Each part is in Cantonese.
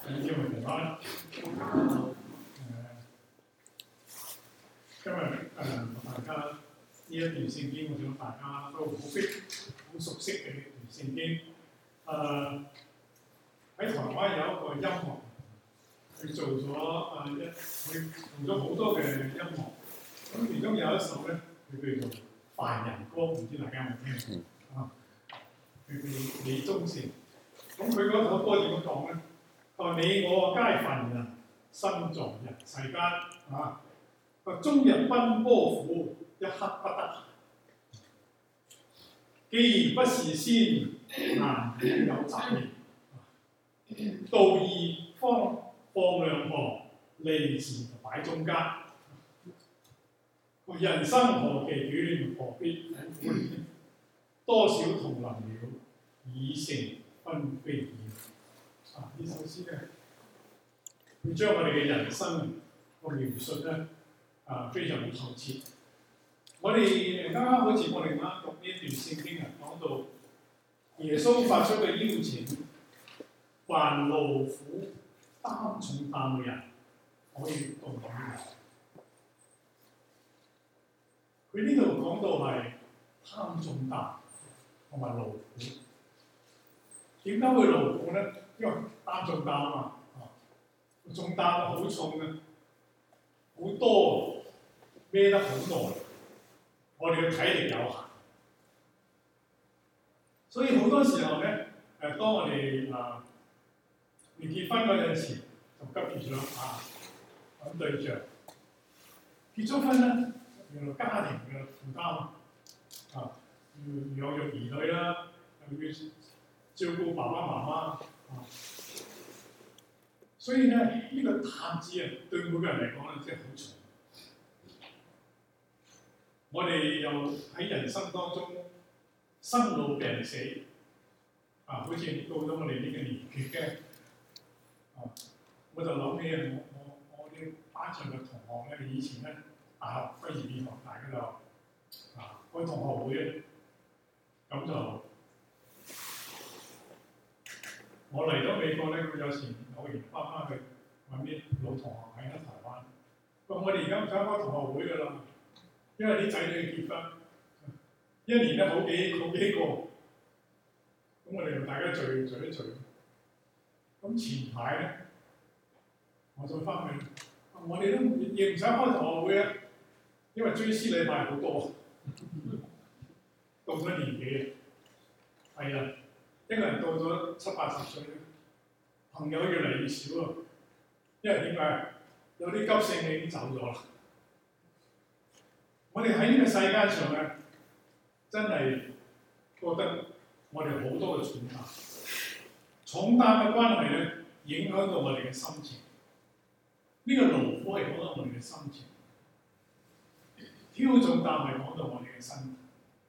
弟兄們平安。今日同大家呢一段聖經，我想大家都好熟悉嘅一段聖經。喺台灣有一個音樂，佢做咗佢用咗好多嘅音樂。咁其中有一首咧，佢叫做《凡人歌》，唔知大家有冇聽啊？佢叫李宗盛。咁佢嗰首歌點樣講咧？佢話：你我皆凡人，生在人世間啊！佢終日奔波苦，一刻不得閒。既然不是仙，難免有雜念。道義放兩旁，利字擺中間。人生何其短，何必苦苦戀？多少同林鳥，已成分飛燕。呢首詩咧，佢將我哋嘅人生個描述咧非常之透徹。我哋啱啱好似我哋啱讀呢一段聖經講到耶穌發出嘅邀請，凡勞苦擔重擔嘅人可以到我呢度。佢呢度講到係擔重擔同埋勞苦。點解會勞苦咧？因為擔重擔啊，重擔好重啊，好多，孭得好耐，我哋嘅體力有限，所以好多時候咧，當我哋未結婚嗰陣時，就急住想揾對象。結咗婚咧，原來家庭嘅負擔要養育兒女啦，又要照顧爸爸媽媽所以咧呢個擔子對每個人嚟講咧真係好重。我哋又喺人生當中生老病死好似到咗我哋呢個年紀嘅我就諗起我啲班上嘅同學咧，以前咧大學畢業以後，大家就開同學會，咁就我嚟咗美國咧，佢有時偶然翻去揾啲老同學喺台灣。我哋而家唔想開同學會㗎啦，因為啲仔女結婚，一年咧好幾個，咁我哋同大家聚一聚。咁前排咧，我再翻去，我哋都亦唔想開同學會啊，因為追思禮拜好多，到咗年紀係啊，一個人到咗70、80歲咧，朋友越嚟越少啊，因為點解？有啲急性嘅已經走咗啦。我哋喺呢個世界上咧，真係覺得我哋好多嘅重擔嘅關係咧，影響到我哋嘅心情。呢個勞苦係講到我哋嘅心情，挑重擔係講到我哋嘅身體。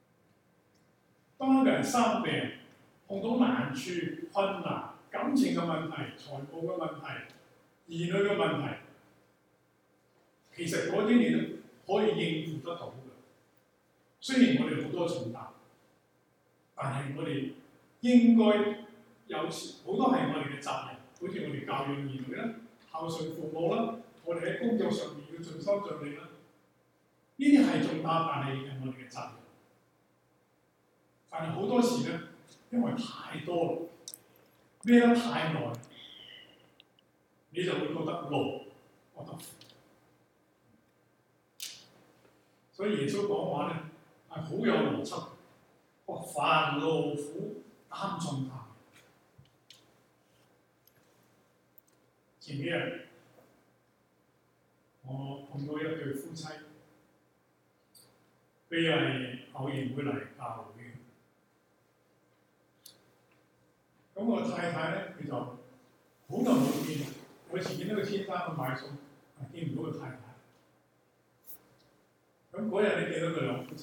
當一個人生病、碰到難處、困難、感情嘅問題、財務嘅問題、兒女嘅問題，其實嗰啲你都可以應付得到嘅。雖然我哋好多重擔，但係我哋應該有時好多係我哋嘅責任，好似我哋教養兒女啦、孝順父母啦，我哋喺工作上面要盡心盡力啦。呢啲係重擔，但係係我哋嘅責任。但係好多時咧，因為太多啦，孭得太耐，你就會覺得勞，覺得苦。所以耶穌講話咧係好有邏輯。凡勞苦擔重擔。前幾日我碰到一對夫妻，佢係偶然會嚟教會嘅。咁我太太咧，佢就好耐冇見，我以前見到個先生去買餸，見唔到個太太。咁嗰日你見到佢兩夫妻，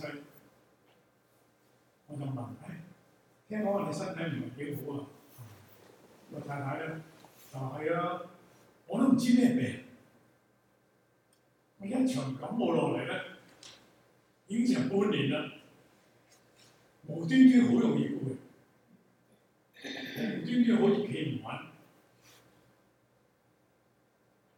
我就問：聽講話你身體唔係幾好啊？個太太咧就係啊，我都唔知咩病。我一場感冒落嚟咧，已經成半年啦，無端端好容易攰，無端端好似企唔穩。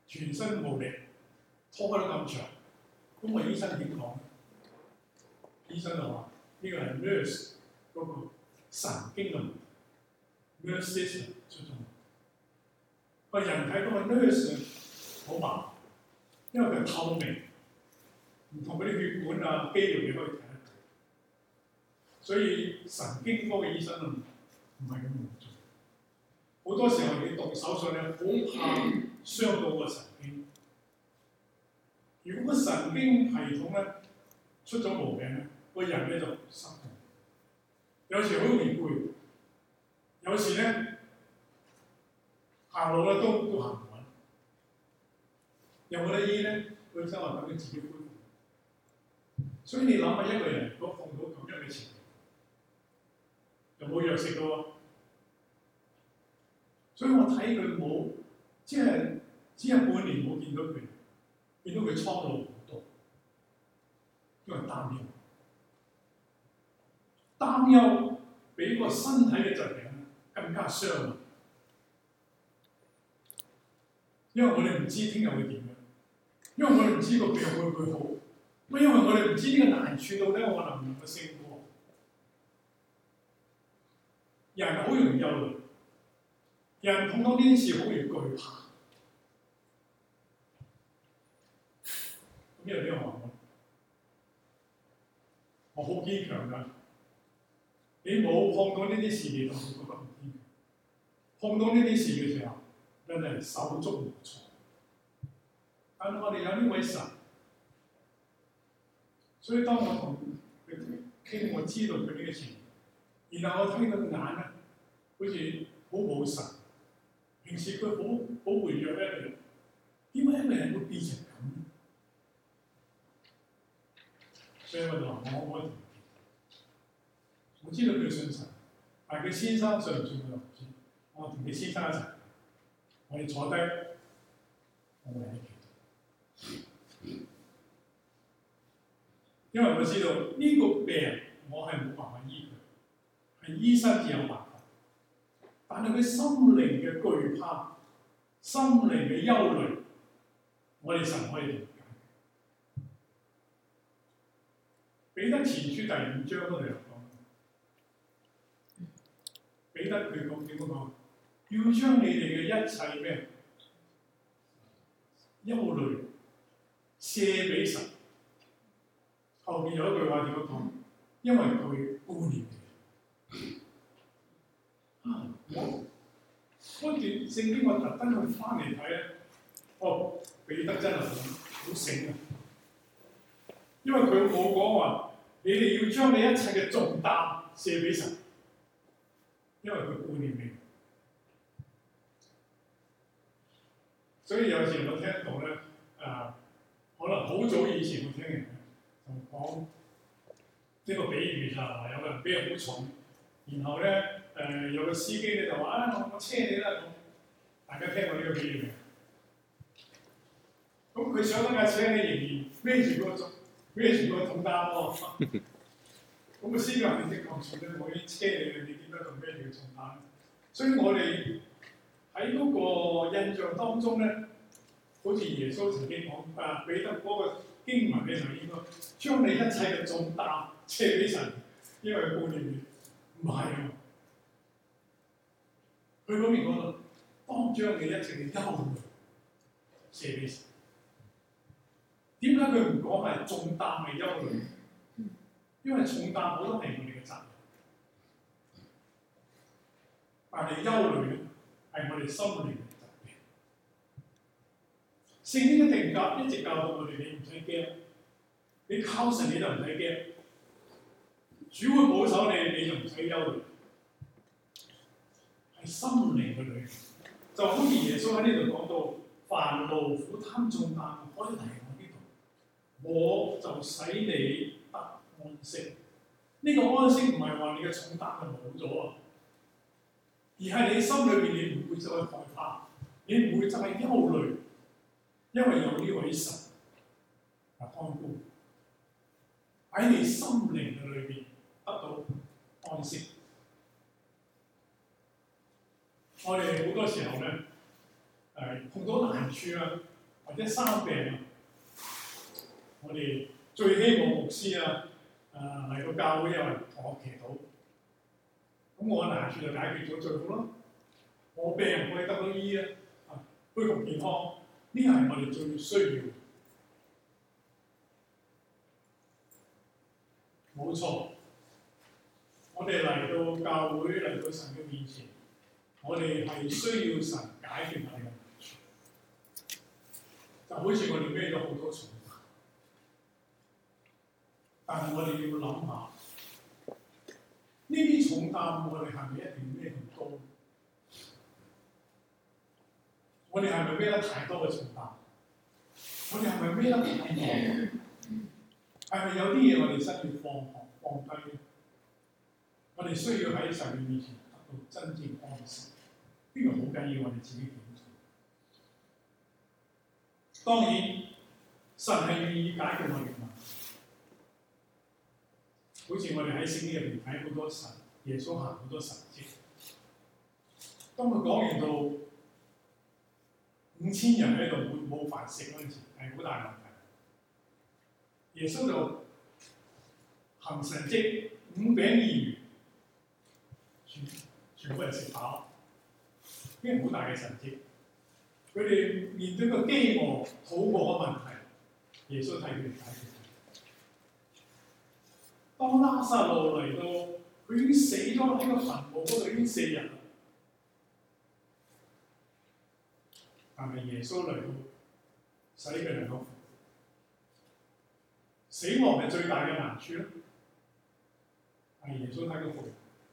全身無力，拖得咁長，咁個醫生點講？醫生就話：呢個係 nurse 嗰個神經嘅問題 ，nurse system 出咗問題。個人睇到個 nurse 好麻煩，因為佢透明，唔同嗰啲血管啊、肌肉你可以睇得到。所以神經科嘅醫生啊，唔係咁容易做。好多時候你動手術咧，好怕傷到個神經。如果個神經系統咧出咗毛病咧，個人咧就失控。有時好容易攰，有時咧行路咧都行唔穩。有冇得醫咧？佢真係等佢自己恢復。所以你諗下一個人如果碰到咁樣嘅情況，又冇藥食嘅喎。所以我睇佢冇，只係半年冇見到佢，見到佢蒼老好多，因為擔憂比個身體嘅疾病更加傷。因為我哋唔知聽日會點樣，因為我哋唔知個病會唔會好，因為我哋唔知呢個難處到底我能唔能夠勝過。人好容易憂慮，人碰到呢啲事好容易懼怕。咁有啲人話我好堅強㗎，你冇碰到呢啲事，你就會覺得唔堅強。碰到呢啲事嘅時候，真係手足無措。但係我哋有呢位神，所以當我同佢傾，我知道佢呢個情況，然後我睇佢嘅眼咧，好似好冇神。平時佢好活躍一樣，點解一個人會變成咁？所以我就話我可唔可以？我知道佢信神，但係佢先生信唔信我就唔知。我同佢先生一齊，我哋坐低，我為你祈禱，因為我知道呢個病我係冇辦法醫佢，係醫生至有辦法。但係佢心靈嘅懼怕、心靈嘅憂慮，我哋神可以理解。彼得前書第5章嗰度有講，彼得佢講點講？要將你哋嘅一切咩憂慮卸俾神。後面有一句話點講？因為佢顧念你。嗰段聖經我特登去翻嚟睇咧，彼得真係好醒啊！因為佢冇講話，你哋要將你一切嘅重擔卸俾神，因為佢顧念你。所以有時我聽到咧，可能好早以前我聽人就講呢個比喻就係有個人俾人好重，然後咧。有個司機咧就話：我車你啦咁。大家聽過呢個比喻未？咁佢上咗架車，你仍然孭住個重擔喎。咁個司機話：你啲咁重咧，我已經車你啦，你點解仲孭住個重擔？所以我哋喺嗰個印象當中咧，好似耶穌曾經講彼得嗰個經文咧，就應該將你一切嘅重擔車俾神，因為顧念你。唔係啊！佢嗰邊講到，當將你一切嘅憂慮卸俾神。點解佢唔講係重擔嘅憂慮？因為重擔好多係我哋嘅責任，但係憂慮咧係我哋心靈嘅疾病。聖經嘅定格一直教導我哋，你唔使驚，你靠神你就唔使驚，主會保守你，你就唔使憂慮。係心靈嘅裏面，就好似耶穌喺呢度講到，凡勞苦擔重擔，可以嚟我呢度，我就使你得安息。呢、這個安息唔係話你嘅重擔就冇咗啊，而係你心裏邊你唔會再害怕，你唔會再憂慮，因為有呢位神啊看顧喺你心靈嘅裏邊得到安息。我哋好多時候咧，碰到難處啊， 或者生病啊，我哋最希望牧師嚟到教會有人同我祈禱，咁我難處就解決咗最好咯。我病可以得到醫恢復健康，呢係我哋最需要。冇錯，我哋嚟到教會嚟到神嘅面前，我哋係需要神解決我哋嘅難處。就好似我哋孭咗好多重擔，但係我哋要諗下，呢啲重擔我哋係咪一定孭咁多？我哋係咪孭得太多嘅重擔？我哋係咪孭得太多？係咪有啲嘢我哋需要放低？我哋需要喺神嘅面前得到真正安息，呢個好緊要，我哋自己檢討。當然，神係願意解決我哋嘅問題。好似我哋喺聖經入邊睇好多神，耶穌行好多神蹟。當佢講完到5000人喺度冇飯食嗰陣時，係好大問題。耶穌就行神蹟，5餅2魚，全部人食飽，呢個好大嘅神蹟。佢哋面對個飢餓、肚餓嘅問題，耶穌替佢哋解決。當拉撒路嚟到，佢已經死咗喺個墳墓嗰度，已經4日啦。但係耶穌嚟到，使佢能夠復活。死亡係最大嘅難處咯，係耶穌睇到復活。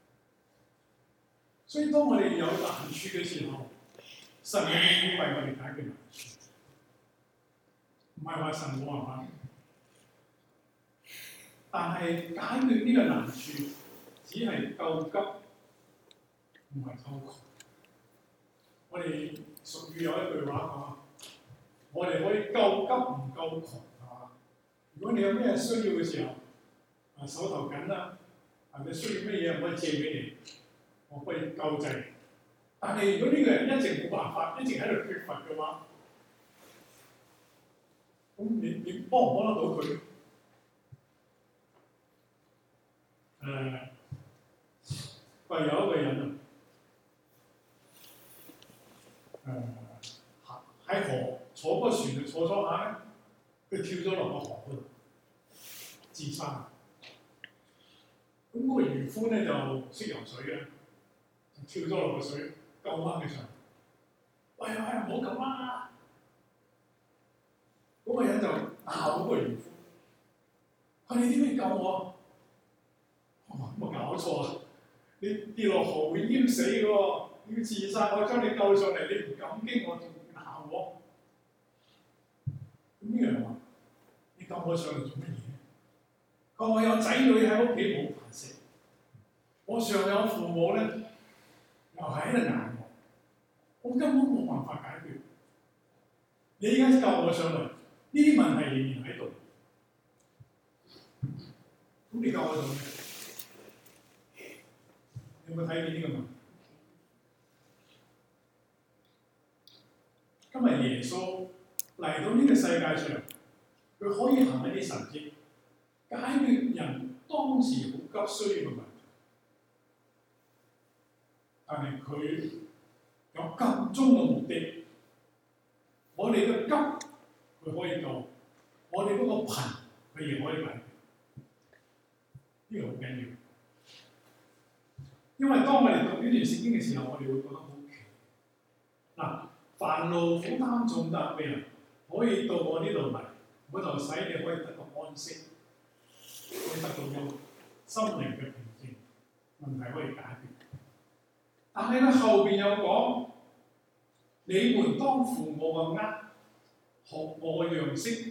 所以當我哋有難處嘅時候，神係願意為我哋解決難處，唔係話神冇辦法。但係解決呢個難處，只係救急，唔係救窮。我哋俗語有一句話講，我哋可以救急唔救窮，係嘛？如果你有咩需要嘅時候，手頭緊啦，你需要咩嘢，我可以借俾你，我可以救濟。但係如果呢個人一直冇辦法，一直喺度缺乏嘅話，咁你幫唔幫得到佢？有一個人喺河坐個船就坐下咧，佢跳咗落個河嗰度自殺。咁嗰個漁夫咧就識游水嘅，就跳咗落個水救翻佢上嚟。喂，唔好咁啦！嗰個人就鬧嗰個漁夫：你點解救我？有冇搞錯啊！你跌落河會淹死嘅喎，要自殺，我將你救上嚟，你唔感激我，仲鬧我。咁呢個人話：你救我上嚟做乜嘢？佢話我有仔女喺屋企冇飯食，我上有父母咧，又喺度捱我，我根本冇辦法解決。你而家救我上嚟，呢啲問題仍然喺度。咁你救我做咩？有冇睇見呢個問題？今日耶穌嚟到呢個世界上，佢可以行一啲神蹟，解決人當時好急需要嘅問題。但係佢有更終嘅目的。我哋嘅急佢可以救，我哋嗰個貧佢亦可以解決。呢個好緊要。因為當我哋讀呢段聖經嘅時候，我哋會覺得好奇。嗱，煩惱、負擔重擔嘅人可以到我呢度嚟，我就使你可以得到安息，可以得到個心靈嘅平靜，問題可以解決。但係咧後邊有講，你們當負我嘅軛，學我嘅樣式，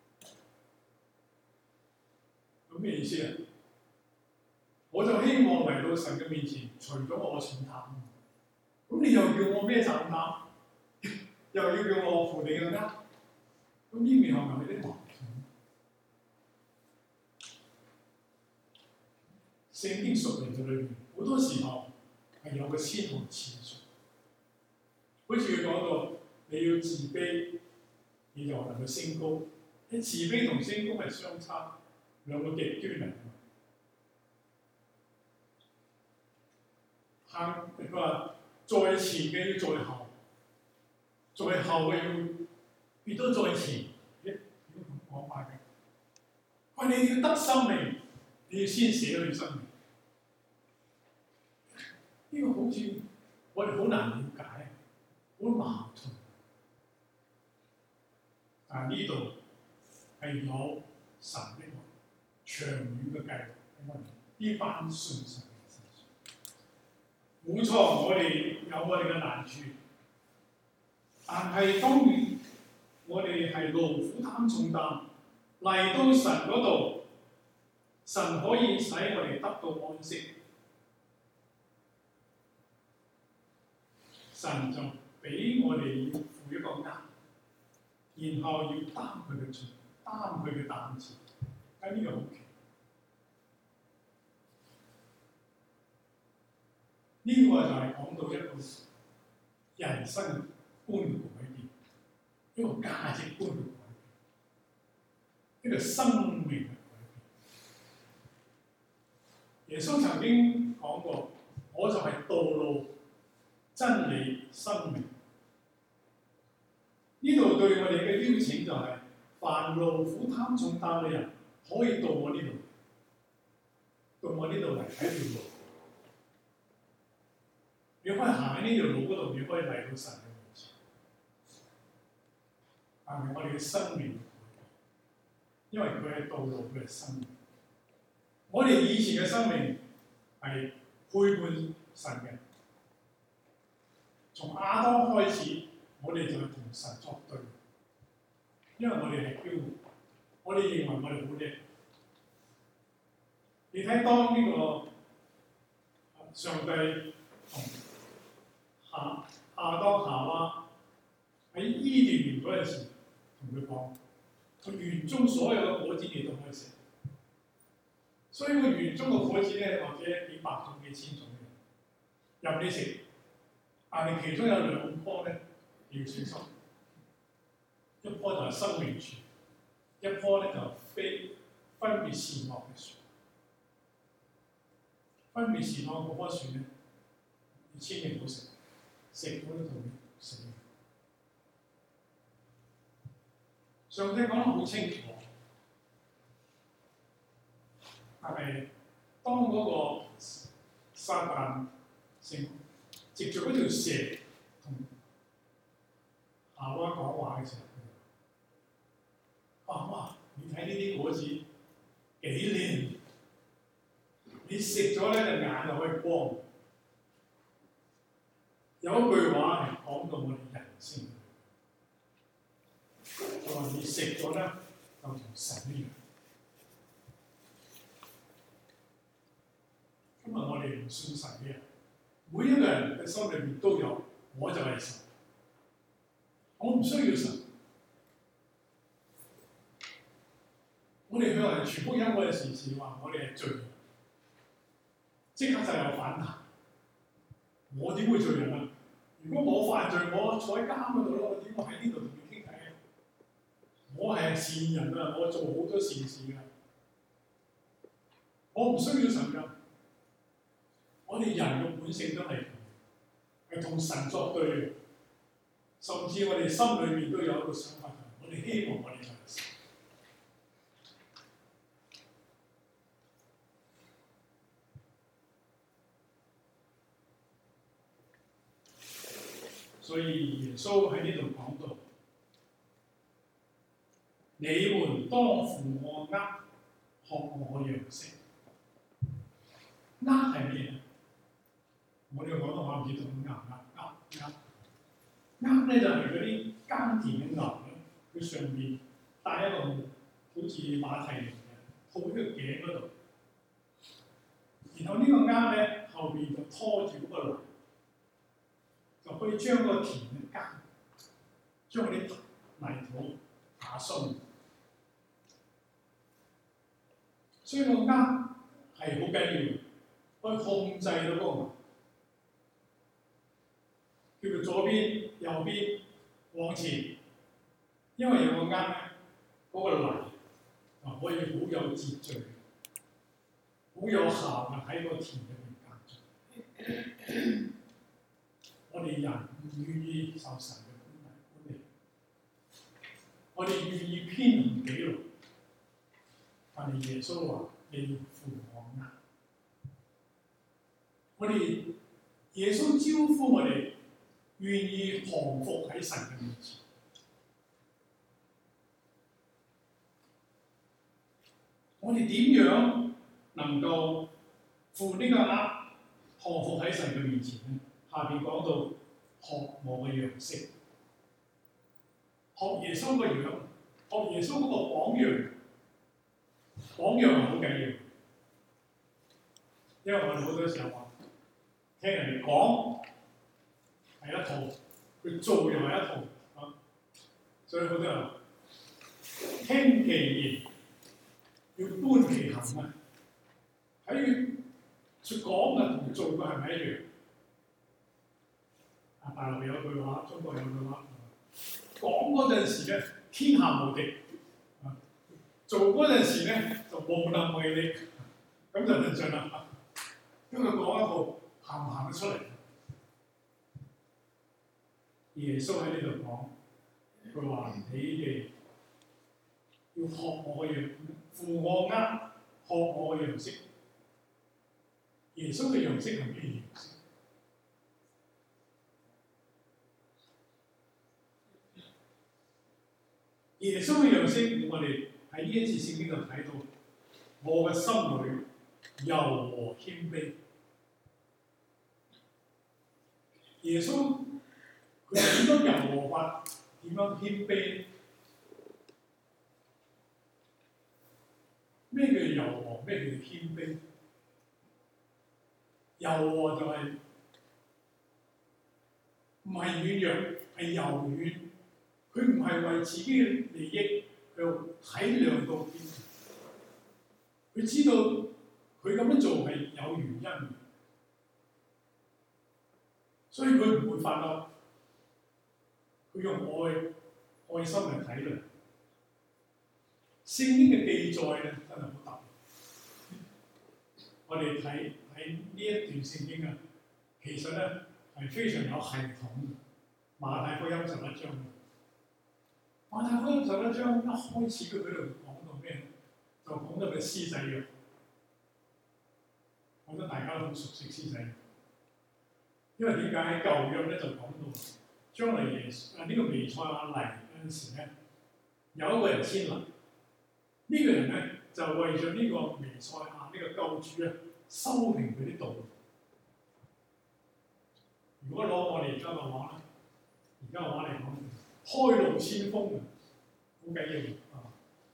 咁咩意思啊？我就希望嚟到神嘅面前，除咗我嘅重擔，咁你又叫我孭重擔，又要叫我負你嘅軛，咁呢邊係咪有啲矛盾？聖經屬靈嘅裏邊，好多時候係有個先後次序。好似佢講到，你要自卑， 你就能夠升高。你慈悲同升高係相差兩個極端嚟。佢話在前嘅要在後，在後嘅要變到在前。如果咁講法嘅，喂，你要得生命，你要先捨去生命。呢個好似我哋好難了解，好矛盾。但係呢度係有神的長遠嘅計劃喺我哋呢班信神嘅身上。冇錯，我哋有我哋嘅難處，但係當我哋係勞苦擔重擔嚟到神嗰度，神可以使我哋得到安息。神就俾我哋要負一個軛，然後要擔佢嘅罪，擔佢嘅擔子。呢個好奇，呢個就係講到一個人生觀嘅改變，一個價值觀嘅改變，一個生命嘅改變。耶穌曾經講過：我就係道路、真理、生命。呢度對我哋嘅邀請就係、凡勞苦擔重擔嘅人，可以到我呢度，到我呢度嚟睇條路。你可以行喺呢條路嗰度，你可以嚟到神嘅面前。但係我哋嘅生命，因為佢係道路，佢係生命。我哋以前嘅生命係背叛神嘅。從亞當開始，我哋就係同神作對，因為我哋係驕傲，我哋認為我哋好叻。你睇當呢個上帝同亞當夏娃喺伊甸園嗰陣時，同佢講：佢園中所有嘅果子你都可以食。所以個園中嘅果子咧，或者幾百種幾千種嘅，任你食。但係其中有兩棵咧要小心，一棵就係生命樹，一棵咧就分別善惡嘅樹。分別善惡嗰棵樹咧，你千祈唔好食，食咗咧就會死。上帝講得好清楚，但係當嗰個撒旦藉住嗰條蛇同夏娃講話嘅時候，哇！你睇呢啲果子幾靚，你食咗咧隻眼就可以光。有一句話係講到我哋人性，就話你食咗咧就同神一樣。今日我哋唔信神嘅人，每一個人嘅心裏面都有，我就係神，我唔需要神。我哋向人傳福音嗰陣時話我哋係罪人，即刻就有反彈。我點會罪人啊？如果我犯罪，我坐喺監嗰度咯，我點會喺呢度同你傾偈啊？我係善人啊，我做好多善事㗎，我唔需要神㗎。我哋人嘅本性都係同神作對嘅，甚至我哋心裏面都有一個想法，我哋希望我哋就係神。所以耶穌喺呢度講到：你們當負我軛，學我樣式。軛係咩？我哋廣東話唔知點講軛咧就係嗰啲耕田嘅牛咧，佢上邊帶一個好似馬蹄形嘅，套喺個頸嗰度。然後呢個軛咧後邊就拖住嗰個犁，就可以將個田嘅耕，將嗰啲泥土打鬆。所以個軛係好緊要，可以控制到嗰個牛。叫做左邊、右邊、往前，呢因為有個罌咧，嗰個泥就可以好有秩序、好有效嘅喺個田入面耕種。我哋人唔願意受神嘅管理，我哋願意偏行己路，但係耶穌話：你要負我軛。我哋耶穌招呼我哋，願意降服喺神嘅面前。我哋點樣能夠負呢個軛，降服喺神嘅面前咧？下邊講到學我嘅樣式，學耶穌個樣，學耶穌嗰個榜樣。榜樣係好緊要，因為我哋好多時候話聽人哋講係一套，佢做又係一套啊，所以好多人聽其言要觀其行啊，喺佢講嘅同做嘅係咪一樣？啊，大陸有句話，中國有句話，講嗰陣時咧天下無敵，啊，做嗰陣時咧就無能為力，咁就唔盡啦。因為講一套行唔行得出嚟？耶穌喺呢度講，佢話你哋要學我嘅樣，負我軛，學我嘅樣式。耶穌嘅樣式係咩樣式？耶穌嘅樣式，我哋喺呢一次聖經度睇到，我嘅心裏柔和謙卑。耶穌佢點樣柔和法？點樣謙卑？咩叫柔和？咩叫謙卑？柔和就係唔係軟弱，係柔軟。佢唔係為自己嘅利益，佢體諒到邊。佢知道佢咁樣做係有原因嘅，所以佢唔會發嬲。佢用愛心嚟體諒。聖經嘅記載咧真係好特別。我哋睇呢一段聖經啊，其實咧係非常有系統嘅。馬太福音11章。馬太福音11章一開始佢喺度講到咩？就講到佢施洗約。我覺得大家都好熟悉施洗約，因為點解喺舊約咧就講到將來耶穌呢個彌賽亞嚟嗰陣時咧，有一個人先嚟。呢個人咧就為咗呢個彌賽亞呢個救主咧，修平佢啲道。如果攞我哋而家嘅話咧，而家嘅話嚟講，開路先鋒啊，好緊要啊！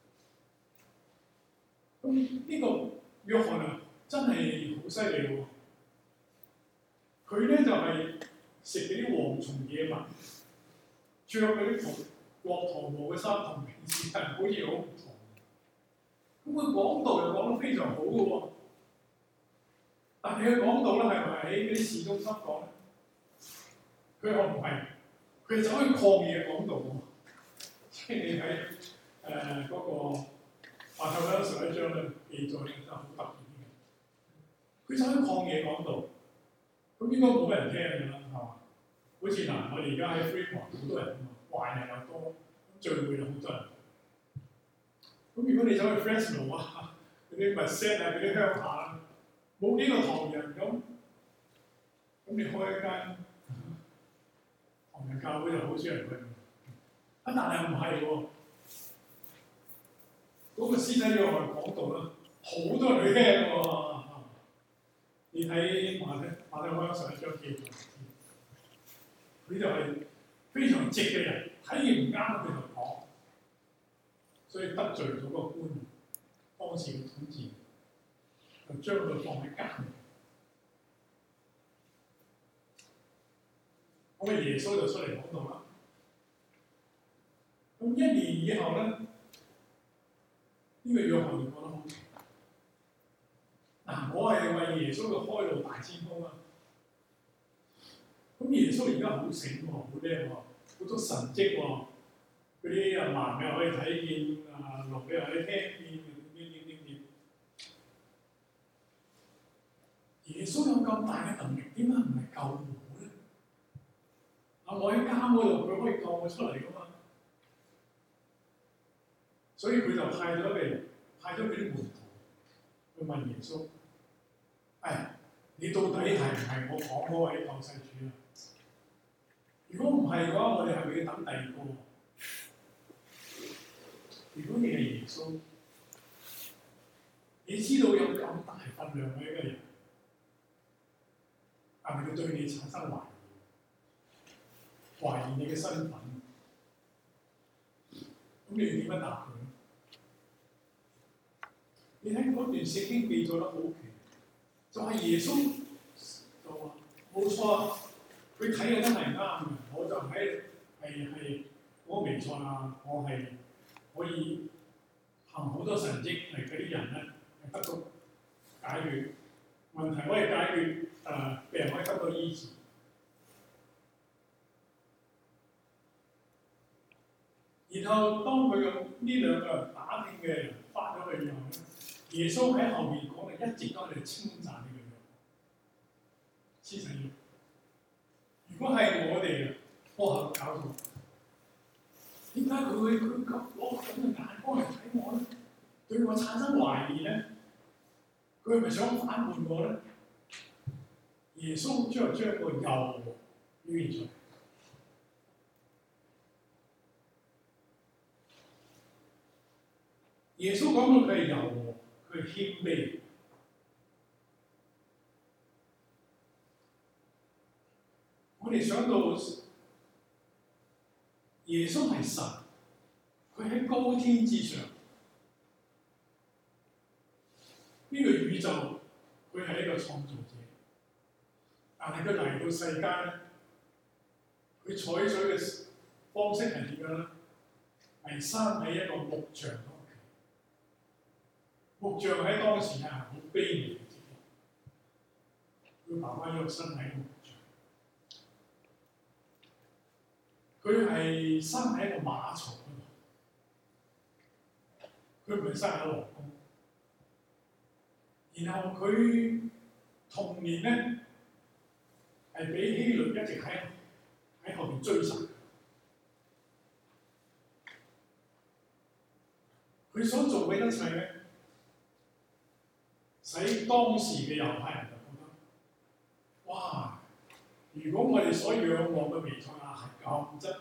咁呢個約翰啊，真係好犀利喎！佢咧就係食嗰啲蝗蟲野物，着嗰啲駱駝毛嘅衫，同平時人好似好唔同。咁佢講道又講得非常好嘅喎，但係佢講道咧係咪喺嗰啲市中心講咧？佢話唔係，佢走去曠野講道喎。即係你喺嗰個馬太福音11章咧記載咧真係好特別嘅。佢走去曠野講道，咁應該冇乜人聽嘅啦，係嘛？好似嗱，我哋而家喺 Freeport 好多人啊嘛，華人又多，聚會又好多人。咁如果你走去 Fresno 啊，嗰啲 Merced 啊，嗰啲鄉下，冇幾個唐人咁你開一間唐人教會就好少人去。但係唔係喎，嗰個施洗約翰講道啦，好多人去聽喎。你睇馬太福音11章記載，佢就係非常直嘅人，睇唔啱佢就講，所以得罪咗個官，當時嘅統治就將佢放喺監裏。咁啊，耶穌就出嚟講道啦。咁1年以後咧，呢個約翰就講得好清。嗱，我係為耶穌嘅開路大先鋒啊！咁耶穌而家好醒喎，好叻喎，好多神蹟喎，佢嗰啲盲嘅可以睇見，聾嘅可以聽見，點。耶穌有咁大嘅能力，點解唔係救我咧？我喺監嗰度，佢可以救我出嚟噶嘛？所以佢就派咗佢啲門徒去問耶穌：你到底係唔係我講嗰位救世主啊？如果唔係嘅話，我哋係咪要等第二個？如果你係耶穌，你知道有咁大份量嘅一個人，係咪要對你產生懷疑你嘅身份？咁你要點樣答佢？你睇嗰段聖經記載得好奇，就係耶穌就話：冇錯啊，佢睇嘅真係啱嘅，我就係嗰個彌賽亞，我係可以行好多神蹟嚟嗰啲人咧，係得到解決問題，可以解決病可以得到醫治。然後當佢用呢兩個打聽嘅人翻咗去以後咧，耶穌喺後面講嘅一直都係稱讚呢個人。黐線！如果係我哋科學搞錯，點解佢會攞咁嘅眼光嚟睇我咧？對我產生懷疑咧？佢係咪想反叛我咧？耶穌將個又表現出嚟。耶穌講到佢係柔和，佢係謙卑。我哋想到耶穌係神，佢喺高天之上，呢個宇宙佢係一個創造者，但係佢嚟到世間咧，佢採取嘅方式係點樣咧？係生喺一個木匠嗰度。木匠喺當時係好卑微嘅自己，佢爸爸約瑟喺個木匠，佢係生喺一個馬槽嗰度，佢唔係生喺皇宮。然後佢童年咧係俾希律一直喺後邊追殺。佢所做嘅一切咧，使當時嘅猶太人就覺得：哇！如果我哋所仰望嘅彌賽亞係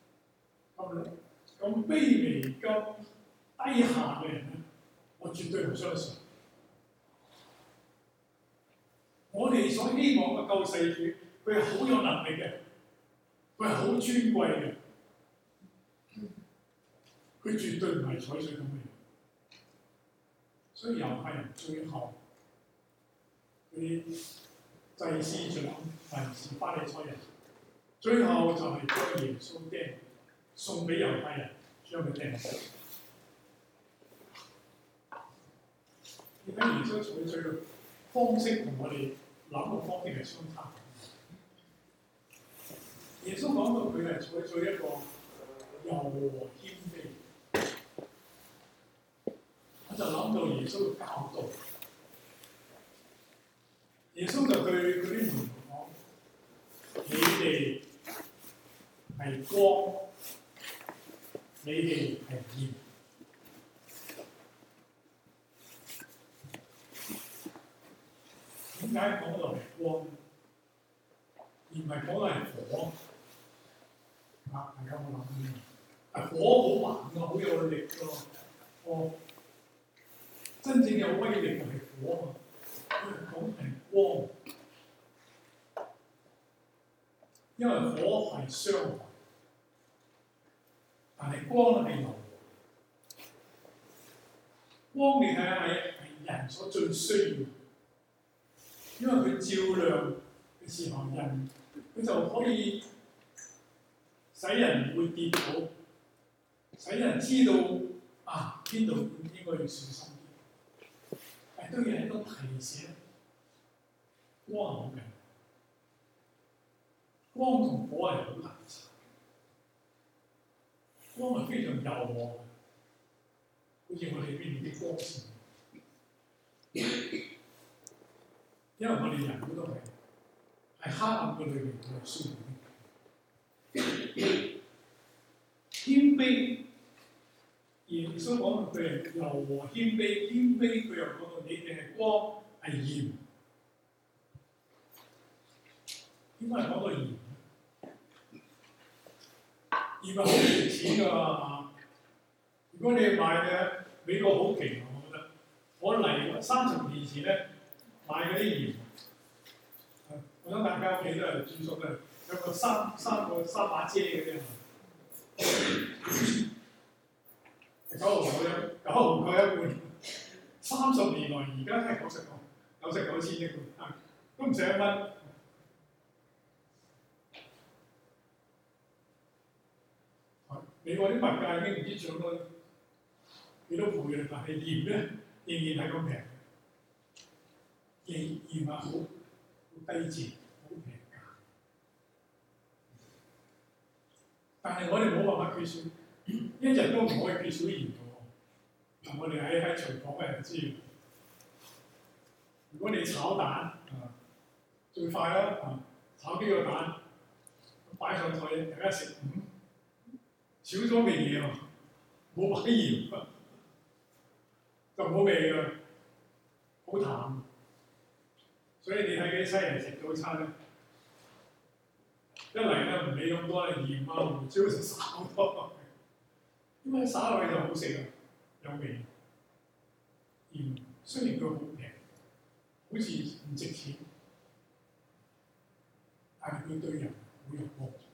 咁卑微、咁低下嘅人咧，我絕對唔相信。我哋所希望嘅救世主，佢係好有能力嘅，佢係好尊貴嘅，佢絕對唔係採取咁嘅樣。所以猶太人最後嗰啲祭司長、文士、法利賽人，最後就係將耶穌釘送俾猶太人，將佢釘死。點解耶穌採取嘅方式同我哋諗嘅方式係相差？耶穌講到佢係採取一個柔和謙卑，我就諗到耶穌嘅教導。耶穌就對嗰啲門徒講：你哋係光，你哋係鹽。點解講到係光，而唔係講到係火？大家有冇諗呢？火好猛㗎，好有力㗎。真正有威力嘅係火啊！佢講係光，因為火係傷害，但係光係柔和。光你睇下係人所最需要，因為佢照亮嘅時候，人佢就可以使人唔會跌倒，使人知道邊度應該要小心啲。但都要係一個提醒，光好緊，光同火係好難查，光係非常唔柔和，好似我哋邊邊啲光線。因為我哋人都係黑暗嘅裏邊，我哋需要謙卑。耶穌講佢係柔和謙卑，謙卑佢又講到你哋係光係鹽。點解講到鹽？鹽係好值錢㗎嘛！如果你買嘅美國好勁，我覺得我嚟30年前咧買嗰啲鹽，我想大家屋企都係煮熟嘅，有個三把遮嘅啫。9毫九一罐，30年來而家係99千一罐，都唔使1蚊。美國啲物價已經唔知漲咗幾多倍啦，但係鹽咧仍然係咁平，鹽係好低賤、好平價。但係我哋冇辦法缺少，一日都唔可以缺少鹽嘅喎。嗱，我哋喺廚房嘅人知，如果你炒蛋最快啦，炒幾個蛋擺上台，大家食，少咗味嘢喎，冇擺鹽就冇味㗎，好淡。所以你睇嗰啲西人食早餐咧，一嚟咧唔理咁多鹽胡椒就撒好多，因為撒落去就好食啊，有味。鹽雖然佢好平，好似唔值錢，但係佢對人好有幫助。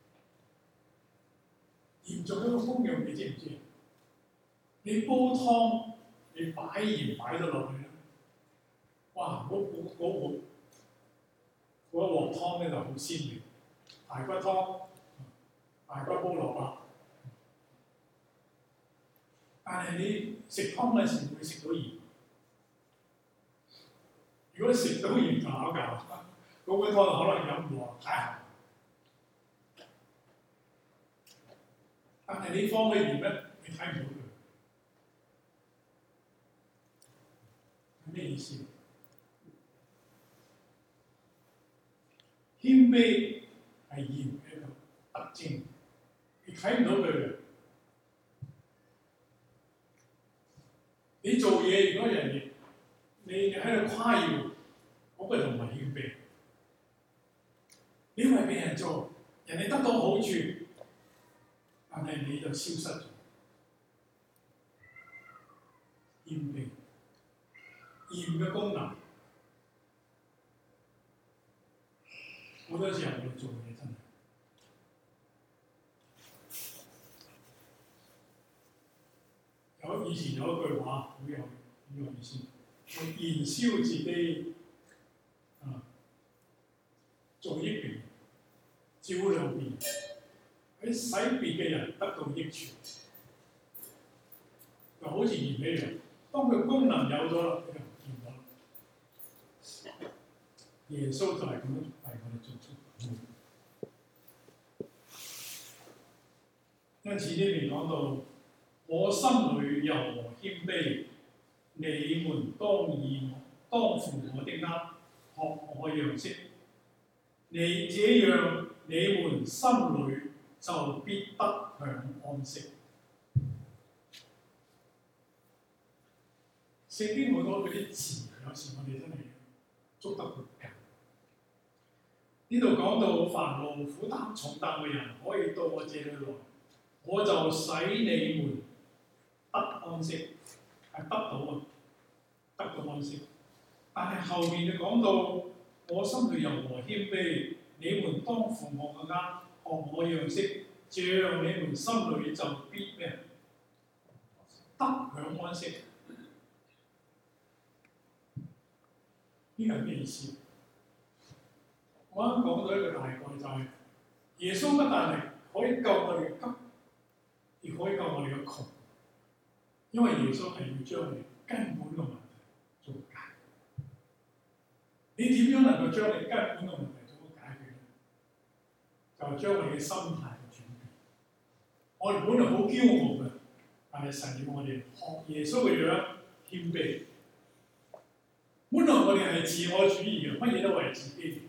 鹽做一個功用，你知唔知？你煲湯，你擺鹽擺得落去咧，哇！嗰鑊湯咧就好鮮味。排骨湯，排骨煲蘿蔔。但係你食湯嗰陣時會食到鹽。如果食到鹽就考教，嗰碗湯可能飲唔落，太鹹。但係你放嘅鹽咧，你睇唔到佢。係咩意思？謙卑係鹽嘅一個特徵，你睇唔到佢嘅。你做嘢，如果人哋你喺度誇耀，嗰個就唔係謙卑。你為俾人做，人哋得到好處，但係你就消失咗。謙卑，鹽嘅功能，好多時候我哋做嘢真係。以前有一句話好有意思，係燃燒自己做益別人，照亮別人，喺使別嘅人得到益處，就好似鹽一樣。當佢功能有咗啦，佢就唔見咗。耶穌就係咁樣為我哋做出。因此呢邊講到，我心裏柔和謙卑，你們當負我的軛，學我樣式。這樣，你們心裏就必得享安息。聖經好多嗰啲詞，有時我哋真係捉得好緊。呢度講到凡勞苦擔重擔嘅人，可以到我這裏來，我就使你們得安息，係得到啊，得到安息。但係後面就講到，我心裏柔和謙卑，你們當負我嘅軛，學我樣式，這樣你們心裏就必咩？得享安息。呢個係咩意思？我啱講到一個大概就係、耶穌不但係可以救我哋嘅急，亦可以救我哋嘅窮，因為耶穌係要將我哋根本嘅問題做解決。你點樣能夠將你根本嘅問題做解決咧？就係將我哋嘅心態去轉變。 我哋本來好驕傲嘅，但係神要我哋學耶穌嘅樣謙卑。本來我哋係自我主義嘅，乜嘢都為自己。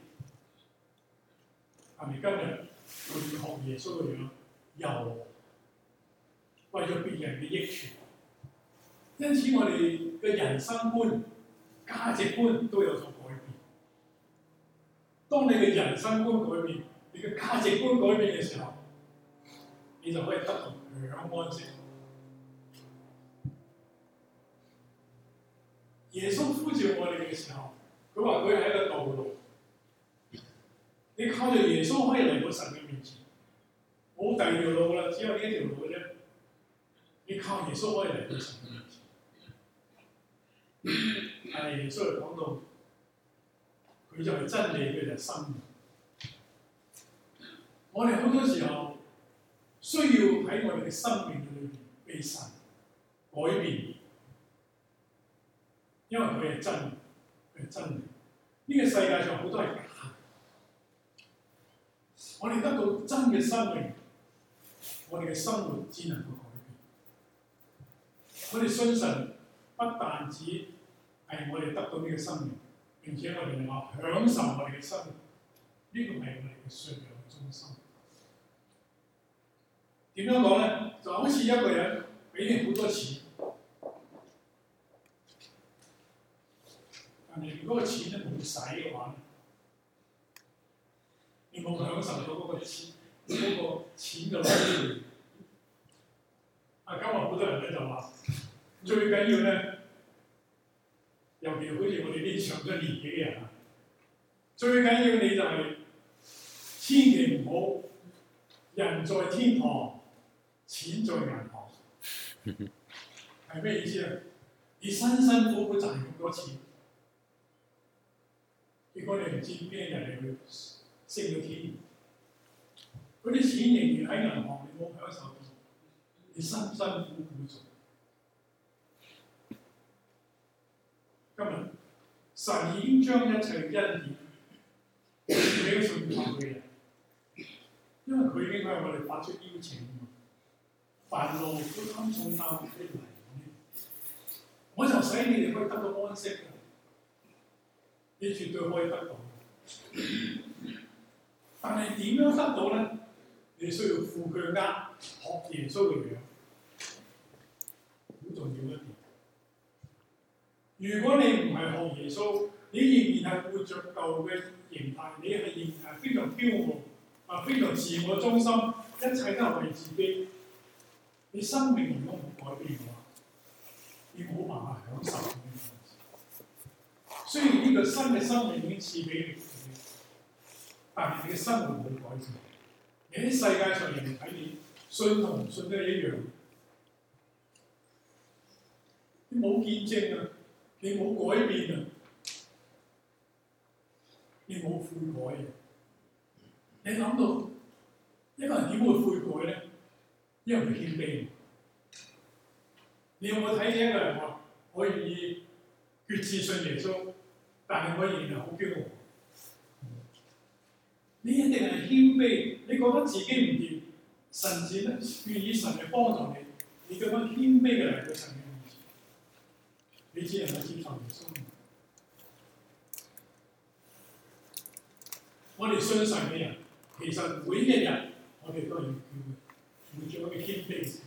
但係今日我哋學耶穌嘅樣，又為咗別人嘅益處。因此我哋嘅人生觀、價值觀都有所改變。當你嘅人生觀改變，你嘅價值觀改變嘅時候，你就可以得到安息。耶穌呼召我哋嘅時候，佢話佢係一個道路。你靠住耶穌可以嚟到神嘅面前，冇第二條路啦，只有呢一條路嘅啫。你靠耶穌可以嚟到神嘅面前。但係耶穌嚟講到，佢就係真理，佢就係生命。我哋好多時候需要喺我哋嘅生命裏邊被神改變，因為佢係真，佢係真理。呢個世界上好多係假。我哋得到真嘅生命，我哋嘅生活只能夠改變。我哋信神不但止係我哋得到呢個生命，並且我哋能夠享受我哋嘅生命，呢個係我哋嘅信仰嘅中心。點樣講咧？就好似一個人俾你好多錢，但係如果個錢咧冇使嘅話咧，你冇享受到嗰個錢嘅來源。今日好多人咧就話，最緊要咧，尤其好似我哋啲上咗年紀嘅人啊，最緊要你就係千祈唔好人在天堂，錢在銀行。係咩意思啊？你辛辛苦苦賺咁多錢，結果你唔知邊一日你會升到天，嗰啲錢仍然喺銀行，你冇享受到，你辛辛苦苦做。今日神已經將一切恩典俾咗信靠嘅人，因為佢已經向我哋發出邀請，凡勞苦擔重擔的嚟，我就使你哋可以得到安息嘅，你絕對可以得到。但係點樣得到咧？你需要負佢軛，學耶穌嘅樣，好重要一點。如果你唔係學耶穌，你仍然係活着舊嘅形態，你係仍然係非常驕傲，非常自我中心，一切都係為自己。你生命如果冇改變嘅話，你冇辦法享受呢件事。雖然呢個新嘅生命已經賜俾你，但係你嘅生活冇改變。你喺世界上人哋睇你信同唔信都係一樣，你冇見證啊，你冇改變啊，你冇悔改啊。你諗到一個人點會悔改咧？因為佢謙卑。你有冇睇見一個人話：我願意決志信耶穌，但係我仍然係好驕傲。你一定係謙卑，你覺得自己唔掂，甚至咧願意神嚟幫助你，你咁樣謙卑嘅嚟到神嘅面前，你只能夠接受耶穌。我哋信神嘅人，其實每一日我哋都係要活著一個謙卑嘅心。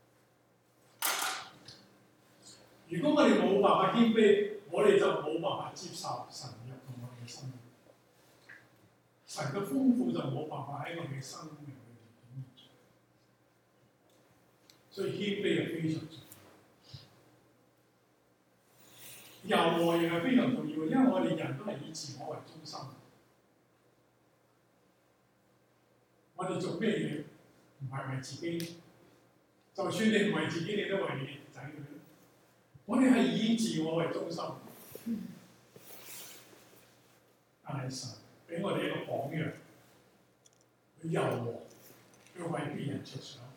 如果我哋冇辦法謙卑，我哋就冇辦法接受神入到我哋嘅生命。神嘅豐富就冇辦法喺我哋嘅生命裏面顯現。所以謙卑係非常重要。柔和亦係非常重要，因為我哋人都係以自我為中心。我哋做咩嘢唔係為自己？就算你唔為自己，你都為你仔女。我哋係以自我為中心。但係神俾我哋一個榜樣，佢柔和，佢為別人着想，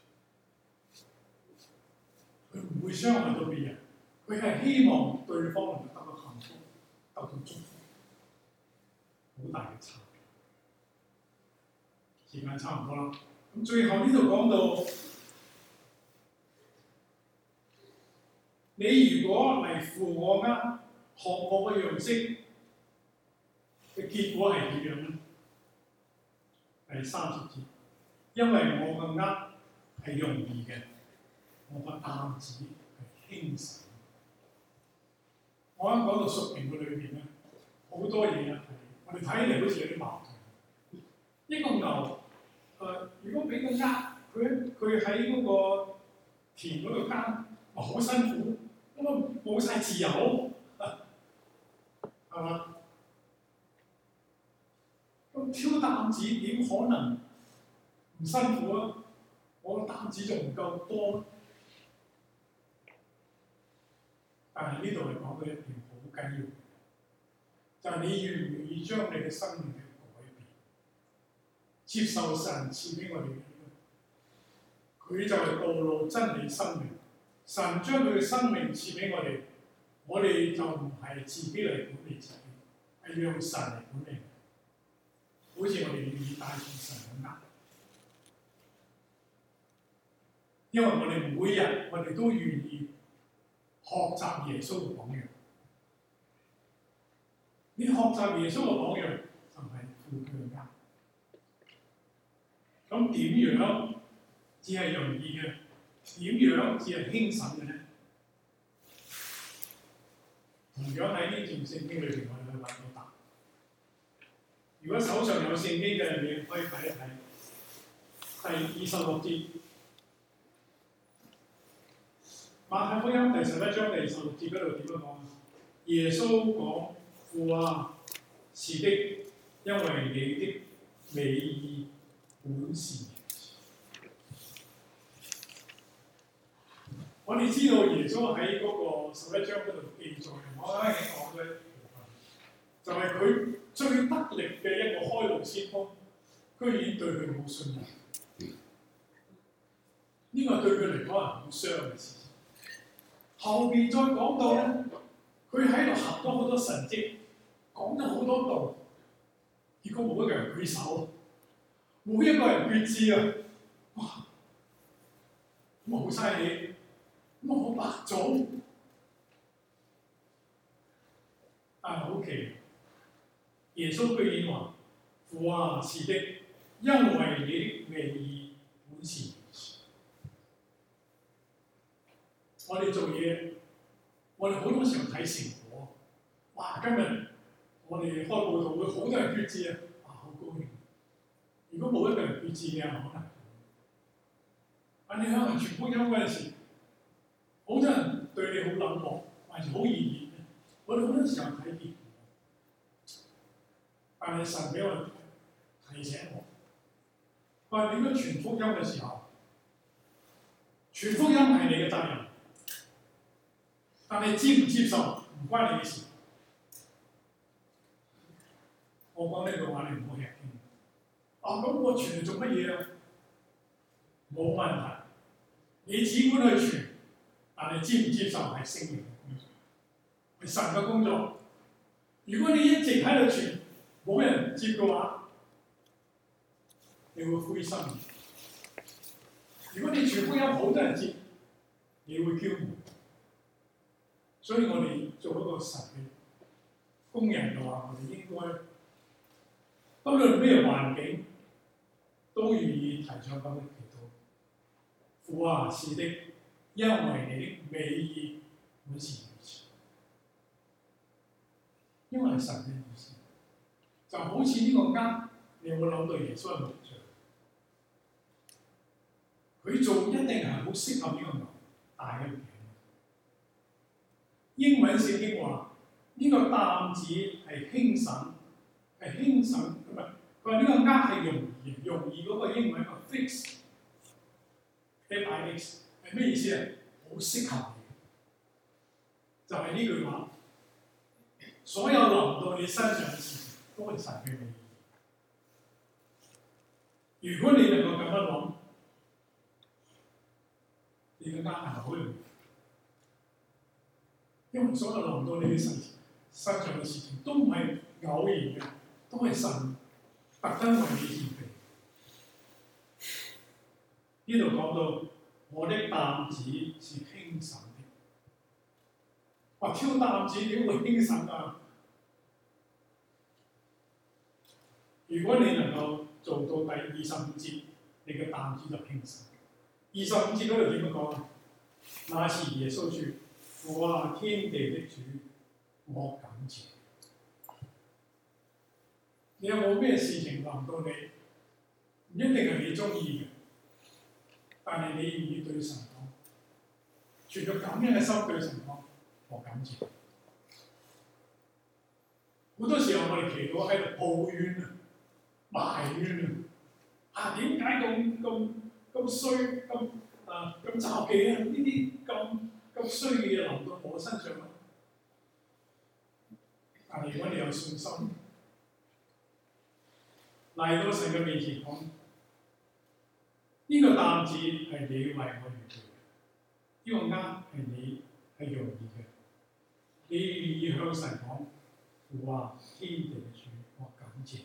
佢唔會傷害到別人，佢係希望對方能夠得到幸福，得到祝福，好大嘅差別。時間差唔多啦， 咁最後呢度講到，你如果嚟負我軛，學我嘅樣式嘅結果係點樣咧？第30節，因為我嘅軛係容易嘅，我嘅擔子係輕省。我啱講到屬靈嘅裏邊咧，好多嘢啊，我哋睇嚟好似有啲矛盾。一個牛，如果俾個軛，佢喺嗰個田嗰度耕，好辛苦，咁啊冇晒自由，係嘛？咁挑擔子點可能唔辛苦啊？我個擔子仲唔夠多？但係呢度係講到一點好緊要，就係你願唔願意將你嘅生命去改變，接受神賜俾我哋嘅，佢就係道路、真理、生命。神將佢嘅生命賜俾我哋，我哋就唔係自己嚟管理自己，係讓神嚟管理。好似我哋願意帶住神嘅軛，因為我哋每日我哋都願意學習耶穌嘅榜樣。你學習耶穌嘅榜樣就係負佢嘅軛。咁點樣至係容易嘅？點樣至係輕省嘅咧？同樣喺呢段聖經裏邊，我哋去揾到答案。如果手上有聖經嘅，你可以睇一睇第26節，馬太福音第11章第26節嗰度點樣講？耶穌講：父啊，是的，因為你的美意本是如此。我哋知道耶穌喺嗰個11章嗰度記載，我啱啱講嘅部分，就係佢最得力嘅一個開路先鋒，居然對佢冇信任。呢個對佢嚟講係好傷嘅事情。後邊再講到咧，佢喺度行咗好多神蹟，講咗好多道，結果冇一個人舉手，冇一個人決志啊！哇，咁好犀利，咁好白種，但係好奇，耶穌居然話：父啊，是的，因為你的美意本是如此。我哋做嘢，我哋好多時候睇成果。哇！今日我哋開佈道會，好多人決志啊！哇，好高興。如果冇一個人決志嘅，可能但你向人傳福音嗰陣時，好多人對你好冷漠，還是好熱烈嘅。我哋好多時候睇結果，但係神俾我提醒我，話點樣傳福音嘅時候，傳福音係你嘅責任。但係接唔接受唔關你嘅事。我講呢句話你唔好吃驚。咁我傳嚟做乜嘢啊？冇問題，你只管去傳，但係接唔接受係聖靈嘅工作，係神嘅工作。如果你一直喺度傳，冇人接嘅話，你會灰心。如果你傳福音好多人接，你會驕傲。所以我哋做一個神嘅工人嘅話，我哋應該不論咩環境，都願意提倡咁嘅祈禱。父啊，是的，因為你的美意本是如此。因為神嘅意思，就好似呢個軛，你有冇諗到耶穌嘅模像？佢做一定係好適合呢個牛大嘅。英文聖經話呢個擔子係輕省，係輕省咁啊！佢話呢個軛係容易嗰個英文個 fix，F-I-X 係咩意思啊？好適合你，就係呢句話。所有臨到你身上嘅事情都係神嘅美意。如果你能夠咁樣諗，你嘅軛係好容易。因為所有臨到你嘅身上嘅事情都唔係偶然嘅，都係神特登為你預備。 呢度講到我的擔子是輕省的。哇！挑擔子點會輕省啊？如果你能夠做到第25節，你嘅擔子就輕省。25節嗰度點樣講啊？那時耶穌說：父啊，天地的主，我感謝。你有冇咩事情臨到你？唔一定係你中意嘅，但係你願意對神講，存咗咁樣嘅心對神講，我感謝。好多時候我哋祈禱喺度抱怨啊、埋怨啊，點解咁衰咁詐忌啊？呢啲咁衰嘅嘢臨到我身上啊！但係如果你有信心，嚟到神嘅面前講，呢個擔子係你為我預備嘅，呢個軛係你係容易嘅，你願意向神講，父啊，天地嘅主，我感謝。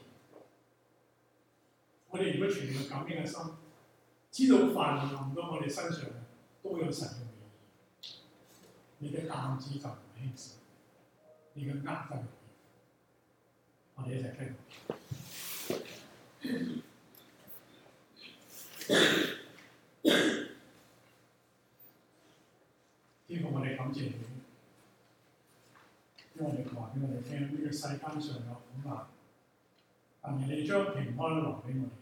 我哋如果存住咁樣嘅心，知道凡臨到我哋身上都有神嘅美意，你嘅擔子就唔輕省，你嘅軛就容易。我哋一齊聽。天父，我哋感謝你，因為你話俾我哋聽，呢個世間上有苦難，但係你將平安留俾我哋。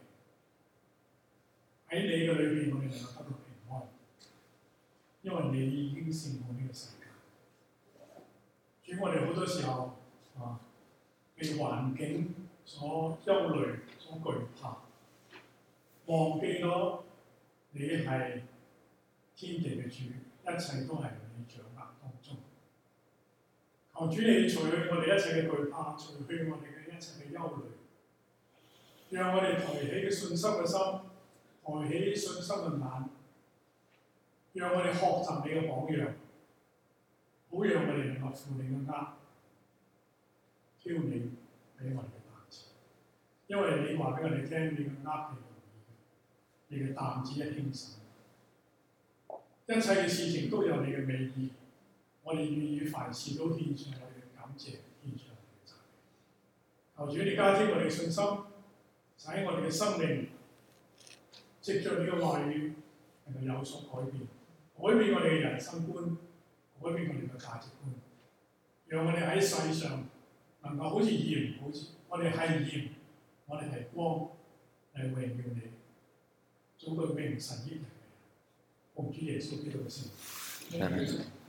喺你嘅裏邊，我哋能夠得到平安，因為你已經勝過呢個世界。主，我哋好多時候被環境所憂慮、所懼怕，忘記咗你係天地嘅主，一切都係你掌握當中。求主你除去我哋一切嘅懼怕，除去我哋嘅一切嘅憂慮，讓我哋抬起嘅信心嘅心，抬起信心嘅眼，讓我哋學習你嘅榜樣，好讓我哋能夠負你嘅軛，挑你俾我哋嘅擔子。因為你話俾我哋聽，你嘅軛係容易嘅，你嘅擔子係輕省。一切嘅事情都有你嘅美意，我哋願意凡事都獻上我哋嘅感謝，獻上我哋嘅讚美。求主你加添我哋嘅信心，使我哋嘅生命藉著你嘅話語能夠有所改變，改變我哋嘅人生觀，改變我哋嘅價值觀，讓我哋喺世上能夠好似鹽，好似我哋係鹽，我哋係光，嚟榮耀你，做到榮神益人。奉主耶穌基督嘅聖名。